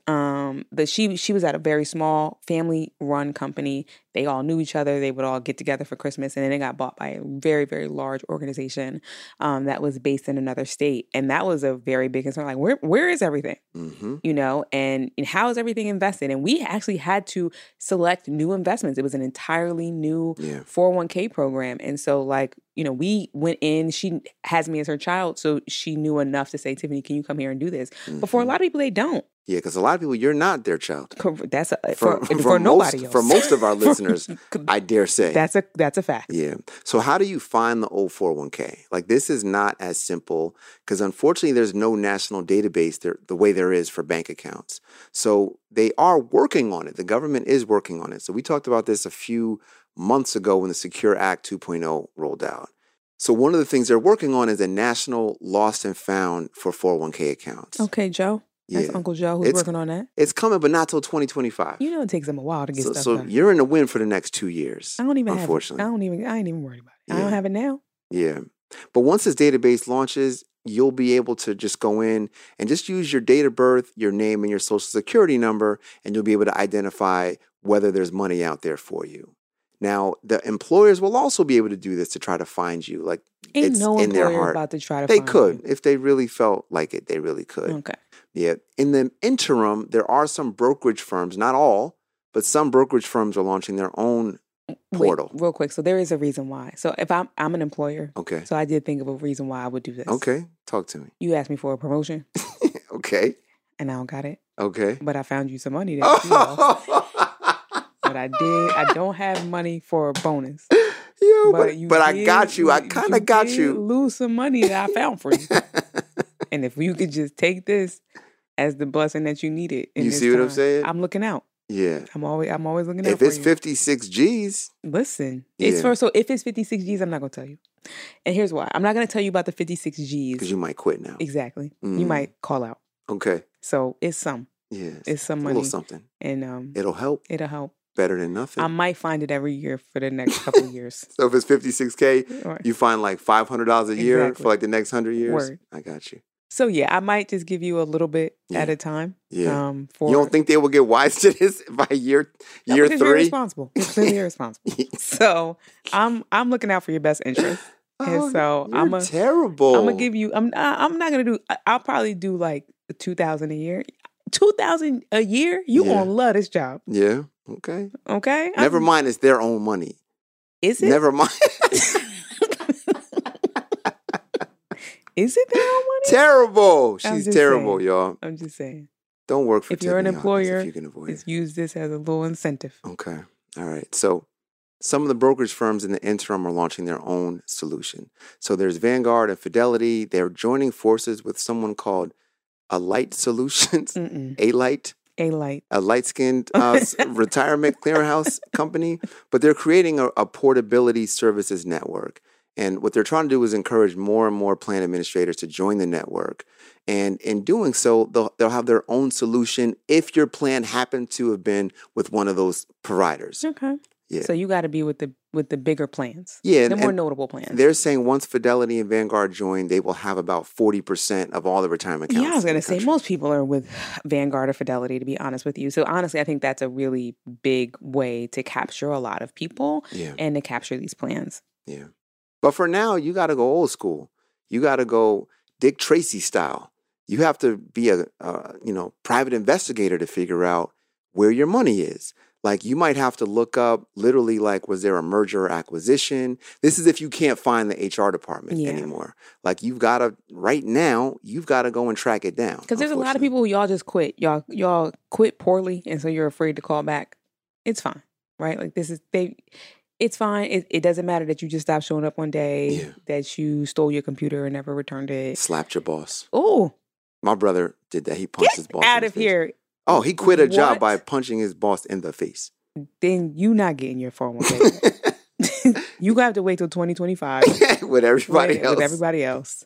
She was at a very small family-run company. They all knew each other. They would all get together for Christmas, and then it got bought by a very, very large organization that was based in another state. And that was a very big concern. Like, where is everything? You know, and how is everything invested? And we actually had to select new investments. It was an entirely new 401k program. And so, like, you know, we went in. She has me as her child, so she knew enough to say, Tiffany, can you come here and do this? But for a lot of people, they don't. Yeah, because a lot of people, you're not their child. That's for nobody else. For most of our listeners, I dare say. That's a fact. Yeah. So how do you find the old 401k? Like, this is not as simple because unfortunately there's no national database the way there is for bank accounts. So they are working on it. The government is working on it. So we talked about this a few months ago when the Secure Act 2.0 rolled out. So one of the things they're working on is a national lost and found for 401k accounts. Okay, Joe. That's Uncle Joe who's working on that. It's coming, but not till 2025. You know, it takes them a while to get stuff done. So you're in the win for the next 2 years. I don't even unfortunately. have it. I ain't even worried about it. Yeah. I don't have it now. Yeah. But once this database launches, you'll be able to just go in and just use your date of birth, your name, and your social security number, and you'll be able to identify whether there's money out there for you. Now, the employers will also be able to do this to try to find you. Like, it's in their heart. About to try to they find could. you. If they really felt like it, they really could. Okay. Yeah. In the interim, there are some brokerage firms, not all, but some brokerage firms are launching their own portal. Wait, real quick. So there is a reason why. So if I'm an employer. Okay. So I did think of a reason why I would do this. Okay. Talk to me. You asked me for a promotion. Okay. And I don't got it. Okay. But I found you some money that you lost. But I don't have money for a bonus. Yeah, but I got you. I kind of got you. Lose some money that I found for you. And if you could just take this as the blessing that you needed. You see what I'm saying? I'm looking out. Yeah. I'm always looking out if for you. If it's 56 G's. Listen. So if it's 56 G's, I'm not going to tell you. And here's why. I'm not going to tell you about the 56 G's. Because you might quit now. Exactly. You might call out. Okay. So it's some. Yeah. It's some money. A little something. And it'll help. It'll help. Better than nothing. I might find it every year for the next couple of years. So if it's 56K, right. You find like $500 a year for like the next 100 years? Word. I got you. So yeah, I might just give you a little bit at a time. Yeah. You don't think they will get wise to this by year 3? You're irresponsible. It's clearly irresponsible. So I'm looking out for your best interest. And so you're terrible. I'm gonna give you. I'm not gonna do. I'll probably do like $2,000 a year. $2,000 a year. You gonna love this job. Yeah. Okay. Okay. Never mind. It's their own money. Is it? Never mind. Is it their own money? Terrible. She's terrible, y'all. I'm just saying. Don't work for if you're an employer, if you can avoid just use this as a little incentive. Okay. All right. So some of the brokerage firms in the interim are launching their own solution. So there's Vanguard and Fidelity. They're joining forces with someone called Alight Solutions. Alight. A light-skinned retirement clearinghouse company. But they're creating a portability services network. And what they're trying to do is encourage more and more plan administrators to join the network. And in doing so, they'll have their own solution if your plan happened to have been with one of those providers. Okay. Yeah. So you got to be with the bigger plans. Yeah. The more notable plans. They're saying once Fidelity and Vanguard join, they will have about 40% of all the retirement accounts. Yeah, I was going to say most people are with Vanguard or Fidelity, to be honest with you. So honestly, I think that's a really big way to capture a lot of people and to capture these plans. Yeah. But for now, you got to go old school. You got to go Dick Tracy style. You have to be a private investigator to figure out where your money is. Like, you might have to look up literally, like, was there a merger or acquisition? This is if you can't find the HR department anymore. Like, right now, you've got to go and track it down. Because there's a lot of people who y'all just quit. Y'all quit poorly, and so you're afraid to call back. It's fine, right? Like, it's fine. It doesn't matter that you just stopped showing up one day, that you stole your computer and never returned it. Slapped your boss. Oh. My brother did that. He punched his boss out of here. Oh, he quit a job by punching his boss in the face. Then you not getting your 401k. You have to wait till 2025 with everybody else. With everybody else,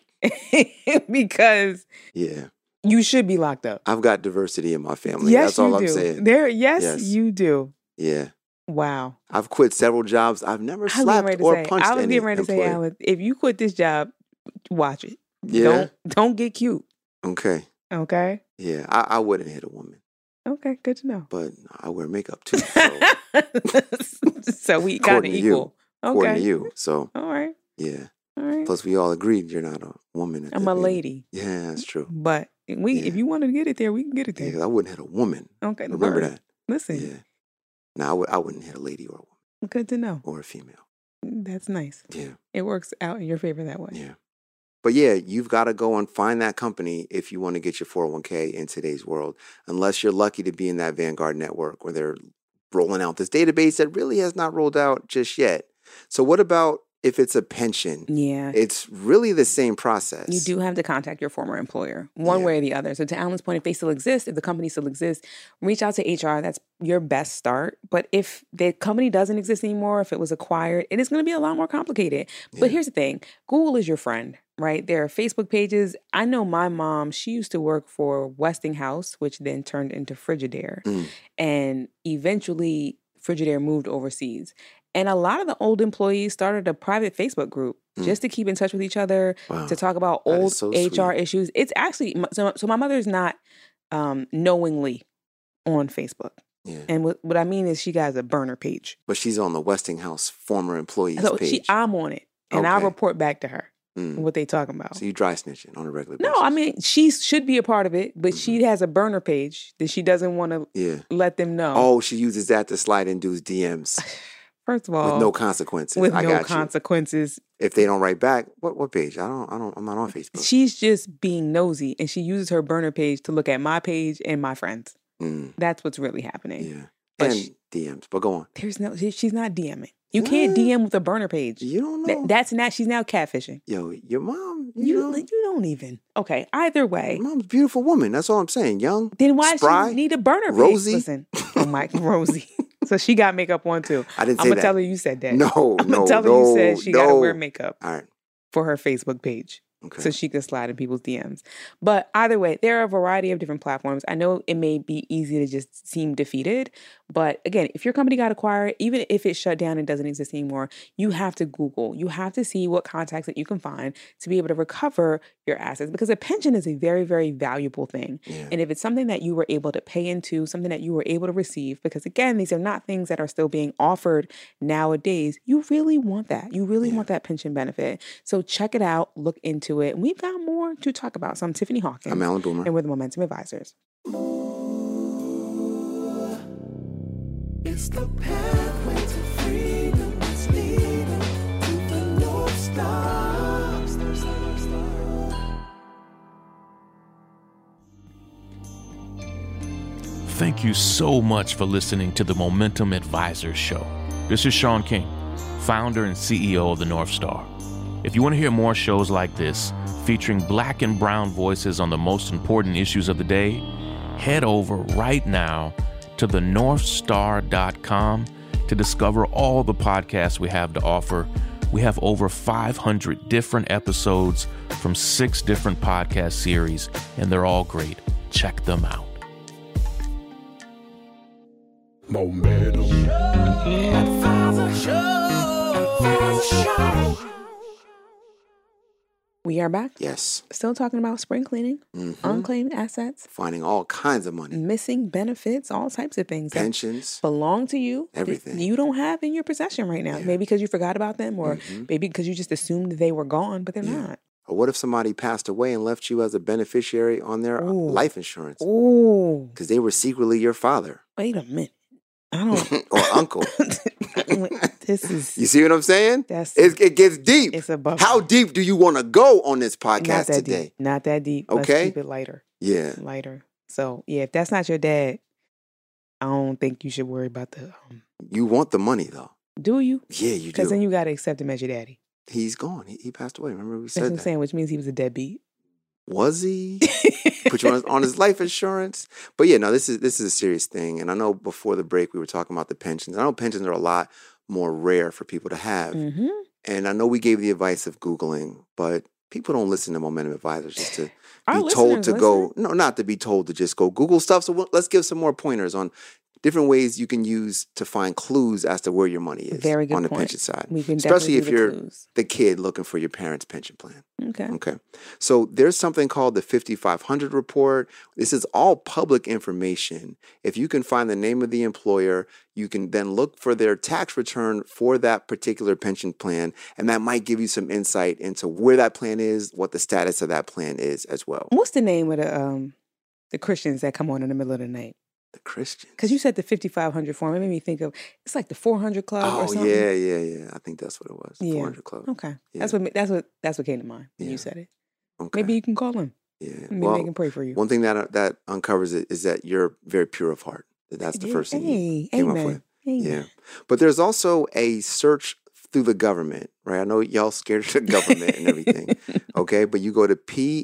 because you should be locked up. I've got diversity in my family. Yes, that's all I'm saying. Yes, you do. Yeah. Wow. I've quit several jobs. I've never slapped or punched any employee. I was getting ready to say, Alan, if you quit this job, watch it. Yeah. Don't get cute. Okay. Okay. Yeah, I wouldn't hit a woman, Okay, good to know. but I wear makeup too. So So we kind of according to you. equal. according Okay. to you. So All right. yeah. All right. Plus, we all agreed you're not a woman. At I'm the a end. lady. Yeah, that's true. But if you want to get it there, we can get it there. Yeah, I wouldn't hit a woman. Okay. Remember word. that. Listen. Yeah. No, I wouldn't hit a lady or a woman Good to know. or a female. That's nice. Yeah. It works out in your favor that way. Yeah. But yeah, you've got to go and find that company if you want to get your 401k in today's world, unless you're lucky to be in that Vanguard network where they're rolling out this database that really has not rolled out just yet. So what about if it's a pension? Yeah. It's really the same process. You do have to contact your former employer one way or the other. So to Alan's point, if they still exist, if the company still exists, reach out to HR. That's your best start. But if the company doesn't exist anymore, if it was acquired, it is going to be a lot more complicated. But here's the thing. Google is your friend, right? There are Facebook pages. I know my mom, she used to work for Westinghouse, which then turned into Frigidaire. And eventually Frigidaire moved overseas. And a lot of the old employees started a private Facebook group just to keep in touch with each other, to talk about old HR issues. It's actually, so my mother's not knowingly on Facebook. Yeah. And what I mean is she got a burner page. But she's on the Westinghouse former employees So page. I'm on it. And I Okay. report back to her what they talking about. So you dry snitching on a regular basis. No, I mean, she should be a part of it, but she has a burner page that she doesn't want to let them know. Oh, she uses that to slide in dudes' DMs. First of all, with no consequences. With I no got consequences. You. If they don't write back, what page? I'm not on Facebook. She's just being nosy, and she uses her burner page to look at my page and my friends. That's what's really happening. Yeah. But and DMs, but go on. She's not DMing. You can't DM with a burner page. You don't know. She's now catfishing. Yo, your mom, you don't even. Okay, either way. Your mom's a beautiful woman. That's all I'm saying. Young, then why spry, does she need a burner page? Rosie. Listen, oh my, Rosie. So she got makeup on too. I didn't say I'm that. gonna tell her you said that. No, I'm gonna tell her you said she gotta wear makeup all right. for her Facebook page. Okay. So she could slide in people's DMs. But either way, there are a variety of different platforms. I know it may be easy to just seem defeated. But again, if your company got acquired, even if it shut down and doesn't exist anymore, you have to Google. You have to see what contacts that you can find to be able to recover your assets. Because a pension is a very, very valuable thing. Yeah. And if it's something that you were able to pay into, something that you were able to receive, because again, these are not things that are still being offered nowadays, you really want that. You really want that pension benefit. So check it out. Look into it. And we've got more to talk about. So I'm Tiffany Hawkins. I'm Alan Boomer. And we're the Momentum Advisors. It's the pathway to freedom. It's leading to the North Star. Thank you so much for listening to the Momentum Advisors Show. This is Sean King, founder and CEO of the North Star. If you want to hear more shows like this, featuring Black and brown voices on the most important issues of the day, head over right now to thenorthstar.com to discover all the podcasts we have to offer. We have over 500 different episodes from 6 different podcast series, and they're all great. Check them out. Momentum. We are back. Yes. Still talking about spring cleaning, unclaimed assets, finding all kinds of money, missing benefits, all types of things. Pensions. Belong to you. Everything. You don't have in your possession right now. Yeah. Maybe because you forgot about them or maybe because you just assumed they were gone, but they're not. Or what if somebody passed away and left you as a beneficiary on their life insurance? Ooh. Because they were secretly your father. Wait a minute. I don't. Or uncle. This is. You see what I'm saying? It gets deep. It's above. How deep do you want to go on this podcast today? Deep. Not that deep. Okay. Let's keep it lighter. Yeah. Lighter. So, yeah, if that's not your dad, I don't think you should worry about the. You want the money, though. Do you? Yeah, you do. Because then you got to accept him as your daddy. He's gone. He passed away. Remember we said that's what I'm that. saying, which means he was a deadbeat. Was he? Put you on his life insurance? But yeah, no, this is a serious thing. And I know before the break we were talking about the pensions. I know pensions are a lot more rare for people to have. Mm-hmm. And I know we gave the advice of Googling, but people don't listen to Momentum Advisors just to be told to go. No, not to be told to just go Google stuff. So let's give some more pointers on different ways you can use to find clues as to where your money is Very good on the point. pension side. We can Especially definitely if do the you're clues. the kid looking for your parents' pension plan. Okay. Okay. So there's something called the 5500 report. This is all public information. If you can find the name of the employer, you can then look for their tax return for that particular pension plan, and that might give you some insight into where that plan is, what the status of that plan is as well. What's the name of the Christians that come on in the middle of the night? The Christians. Because you said the 5500 form. It made me think of, it's like the 400 Club or Oh, something. yeah. I think that's what it was. Yeah. 400 Club. Okay. Yeah. That's what came to mind when Yeah. you said it. Okay. Maybe you can call him. Yeah. Maybe they can pray for you. One thing that uncovers it is that you're very pure of heart. That's the first thing you came up with. Amen. Yeah. But there's also a search through the government, right? I know y'all scared of the government and everything. Okay. But you go to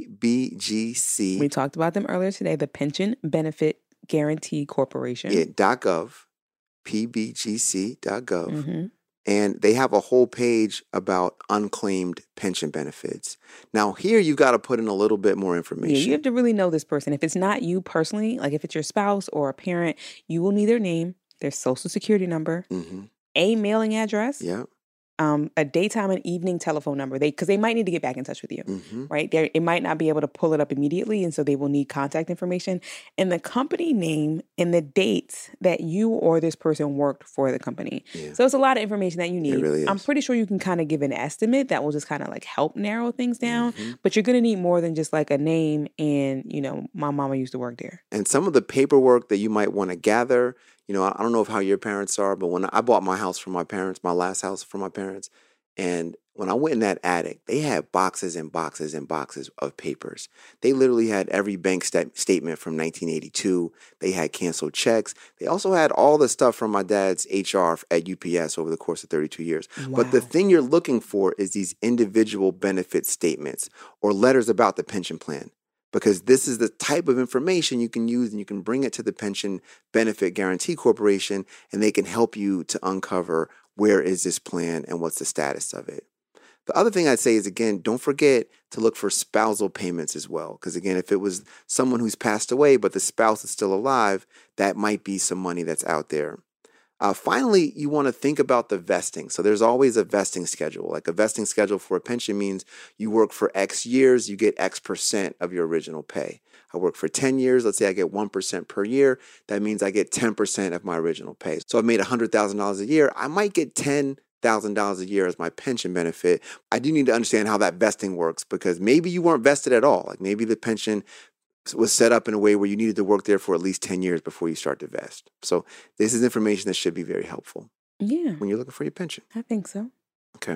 PBGC. We talked about them earlier today, the Pension Benefit Guarantee Corporation. Yeah, .gov, pbgc.gov. Mhm. And they have a whole page about unclaimed pension benefits. Now, here you've got to put in a little bit more Yeah, information. you have to really know this person. If it's not you personally, like if it's your spouse or a parent, you will need their name, their social security number, Mm-hmm. a mailing address, Yeah. A daytime and evening telephone number. Because they might need to get back in touch with you, Mm-hmm. right? It might not be able to pull it up immediately, and so they will need contact information and the company name and the dates that you or this person worked for the company. Yeah. So it's a lot of information that you need. really I'm is. pretty sure you can kind of give an estimate that will just kind of like help narrow things down. Mhm. But you're gonna need more than just like a name and my mama used to work there. And some of the paperwork that you might want to gather, I don't know how your parents are, but when I bought my house from my parents, my last house from my parents, and when I went in that attic, they had boxes and boxes and boxes of papers. They literally had every bank statement from 1982. They had canceled checks. They also had all the stuff from my dad's HR at UPS over the course of 32 years. But the Wow. thing you're looking for is these individual benefit statements or letters about the pension plan, because this is the type of information you can use and you can bring it to the Pension Benefit Guarantee Corporation, and they can help you to uncover where is this plan and what's the status of it. The other thing I'd say is, again, don't forget to look for spousal payments as well. Because again, if it was someone who's passed away, but the spouse is still alive, that might be some money that's out there. Finally, you want to think about the vesting. So there's always a vesting schedule. Like a vesting schedule for a pension means you work for X years, you get X% of your original pay. I work for 10 years. Let's say I get 1% per year. That means I get 10% of my original pay. So I've made $100,000 a year. I might get $10,000 a year as my pension benefit. I do need to understand how that vesting works, because maybe you weren't vested at all. Like maybe the pension was set up in a way where you needed to work there for at least 10 years before you start to vest. So this is information that should be very helpful Yeah, when you're looking for your pension. I think so. Okay.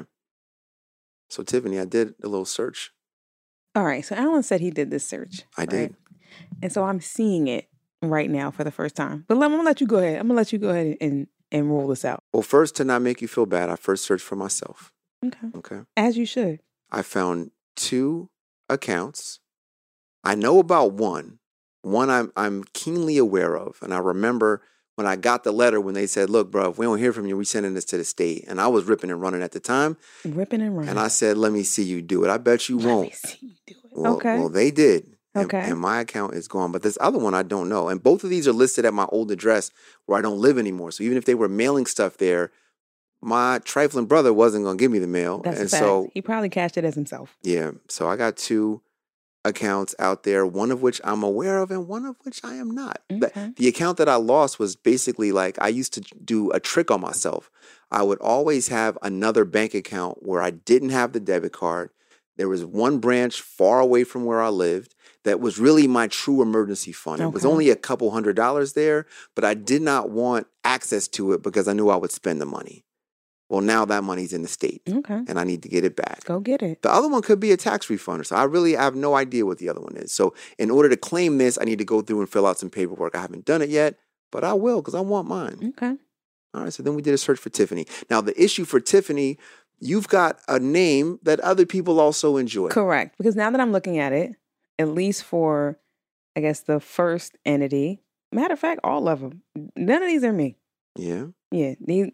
So Tiffany, I did a little search. All right. So Alan said he did this search. I did. And so I'm seeing it right now for the first time. But I'm gonna let you go ahead. I'm gonna let you go ahead and roll this out. Well, first, to not make you feel bad, I first searched for myself. Okay. Okay. As you should. I found 2 accounts. I know about one. One I'm keenly aware of. And I remember when I got the letter when they said, look, bro, if we don't hear from you, we're sending this to the state. And I was ripping and running at the time. Ripping and running. And I said, let me see you do it. I bet you Let me won't. see you do it. Well, Okay. well, they did. And, Okay. and my account is gone. But this other one, I don't know. And both of these are listed at my old address where I don't live anymore. So even if they were mailing stuff there, my trifling brother wasn't going to give me the mail. That's and a fact. so, He probably cashed it as himself. yeah. So I got 2 accounts out there, one of which I'm aware of and one of which I am not. Okay. The account that I lost was basically like I used to do a trick on myself. I would always have another bank account where I didn't have the debit card. There was one branch far away from where I lived that was really my true emergency fund. It was Okay. only a couple $100s there, but I did not want access to it because I knew I would spend the money. Well, now that money's in the state Okay. and I need to get it back. Go get it. The other one could be a tax refund. So I have no idea what the other one is. So in order to claim this, I need to go through and fill out some paperwork. I haven't done it yet, but I will because I want mine. Okay. All right. So then we did a search for Tiffany. Now the issue for Tiffany, you've got a name that other people also enjoy. Correct. Because now that I'm looking at it, at least for, I guess, the first entity, matter of fact, all of them, none of these are me. Yeah. Yeah.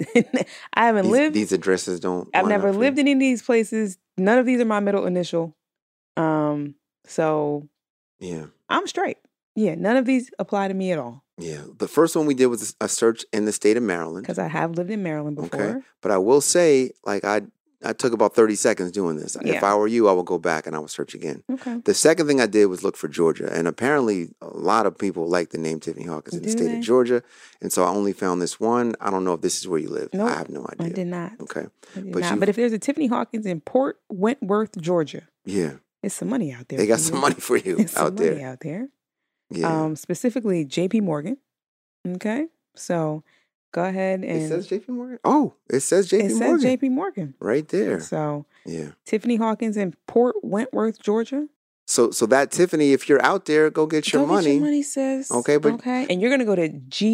I haven't lived. These addresses don't. I've line never up for lived you. in any of these places. None of these are my middle initial. So Yeah. I'm straight. Yeah. None of these apply to me at all. Yeah. The first one we did was a search in the state of Maryland. Because I have lived in Maryland before. Okay. But I will say, like, I took about 30 seconds doing this. Yeah. If I were you, I would go back and I would search again. Okay. The second thing I did was look for Georgia. And apparently a lot of people like the name Tiffany Hawkins in the Do state they? of Georgia. And so I only found this one. I don't know if this is where you live. Nope, I have no idea. I did not. Okay. I did But not. you- But if there's a Tiffany Hawkins in Port Wentworth, Georgia, Yeah. it's some money out there. They got for some you. money for you It's some out money there. out there. Yeah. Specifically JP Morgan. Okay. So go ahead and It says JP Morgan? Oh, it says JP it says Morgan. JP Morgan. Right there. So Yeah. Tiffany Hawkins in Port Wentworth, Georgia. So that Tiffany, if you're out there, go get your Go money. Get your money, sis. Okay, but- okay. And you're gonna go to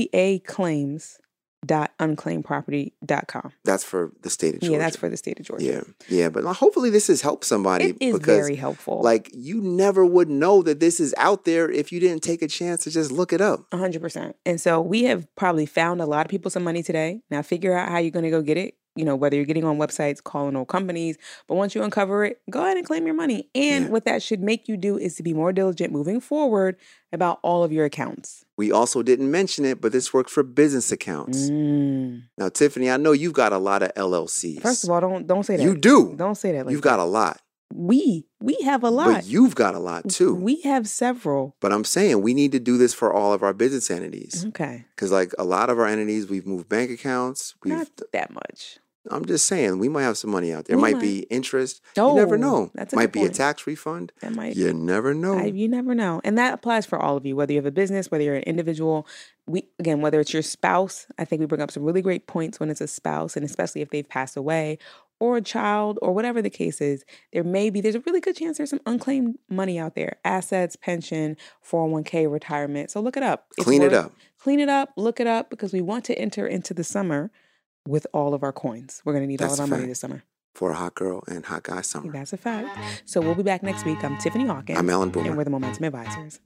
gaclaims.unclaimedproperty.com. That's for the state of Georgia. Yeah, that's for the state of Georgia. Yeah. Yeah. But hopefully this has helped somebody It is because very helpful. like you never would know that this is out there if you didn't take a chance to just look it up. 100%. And so we have probably found a lot of people some money today. Now figure out how you're going to go get it. You know, whether you're getting on websites, calling old companies, but once you uncover it, go ahead and claim your money. And Yeah. what that should make you do is to be more diligent moving forward about all of your accounts. We also didn't mention it, but this works for business accounts. Now, Tiffany, I know you've got a lot of LLCs. First of all, don't say that. you do. Don't say that. Like You've got a lot. we have a lot. But you've got a lot too. We have several. But I'm saying we need to do this for all of our business entities. Okay. Because like a lot of our entities, we've moved bank accounts. Not that much. I'm just saying, we might have some money out there. We Might might. be interest. Oh, you never know. that's a Might good be a point. tax refund. That might You never know. You never know. And that applies for all of you, whether you have a business, whether you're an individual. Whether it's your spouse, I think we bring up some really great points when it's a spouse, and especially if they've passed away, or a child, or whatever the case is, there's a really good chance there's some unclaimed money out there. Assets, pension, 401k, retirement. So look it up. It's Clean it worth- up. Clean it up, look it up, because we want to enter into the summer with all of our coins. We're going to need all That's of a our money fact. this summer. For a hot girl and hot guy summer. That's a fact. So we'll be back next week. I'm Tiffany Hawkins. I'm Alan Boomer. And we're the Momentum Advisors.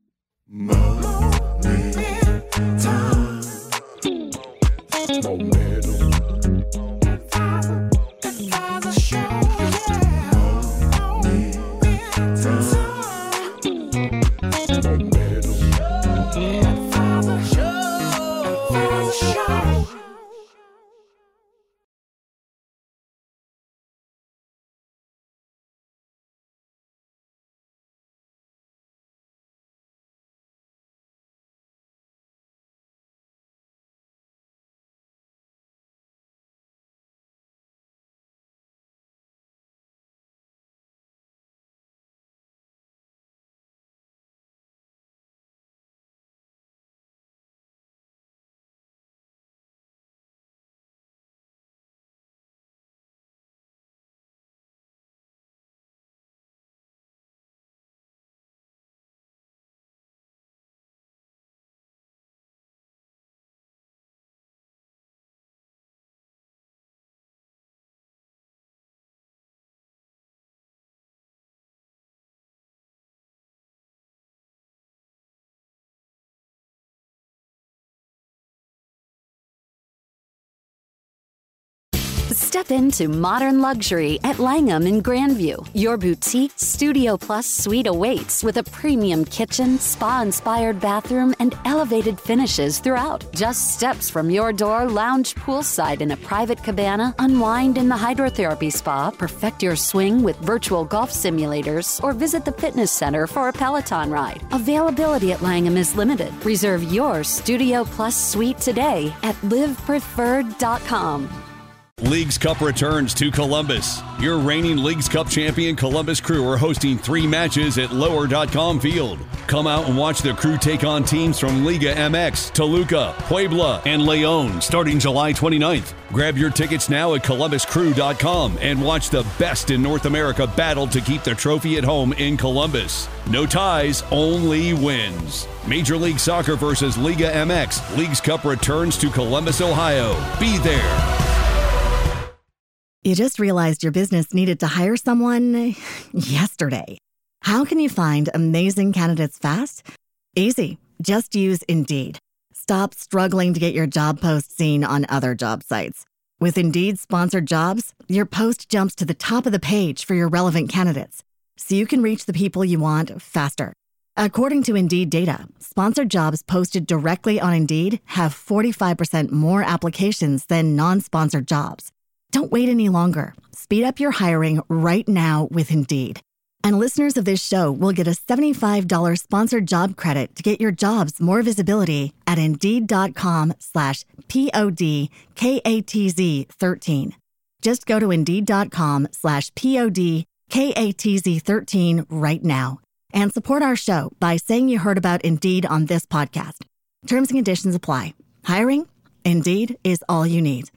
Step into modern luxury at Langham in Grandview. Your boutique Studio Plus suite awaits with a premium kitchen, spa-inspired bathroom, and elevated finishes throughout. Just steps from your door, lounge poolside in a private cabana, unwind in the hydrotherapy spa, perfect your swing with virtual golf simulators, or visit the fitness center for a Peloton ride. Availability at Langham is limited. Reserve your Studio Plus suite today at livepreferred.com. Leagues Cup returns to Columbus. Your reigning Leagues Cup champion Columbus Crew are hosting 3 matches at lower.com field. Come out and watch the Crew take on teams from Liga MX, Toluca, Puebla, and Leon starting July 29th. Grab your tickets now at columbuscrew.com and watch the best in North America battle to keep the trophy at home in Columbus. No ties, only wins. Major League Soccer versus Liga MX. Leagues Cup returns to Columbus, Ohio. Be there. You just realized your business needed to hire someone yesterday. How can you find amazing candidates fast? Easy. Just use Indeed. Stop struggling to get your job post seen on other job sites. With Indeed sponsored jobs, your post jumps to the top of the page for your relevant candidates, so you can reach the people you want faster. According to Indeed data, sponsored jobs posted directly on Indeed have 45% more applications than non-sponsored jobs. Don't wait any longer. Speed up your hiring right now with Indeed. And listeners of this show will get a $75 sponsored job credit to get your jobs more visibility at Indeed.com/PODKATZ13. Just go to Indeed.com/PODKATZ13 right now and support our show by saying you heard about Indeed on this podcast. Terms and conditions apply. Hiring? Indeed is all you need.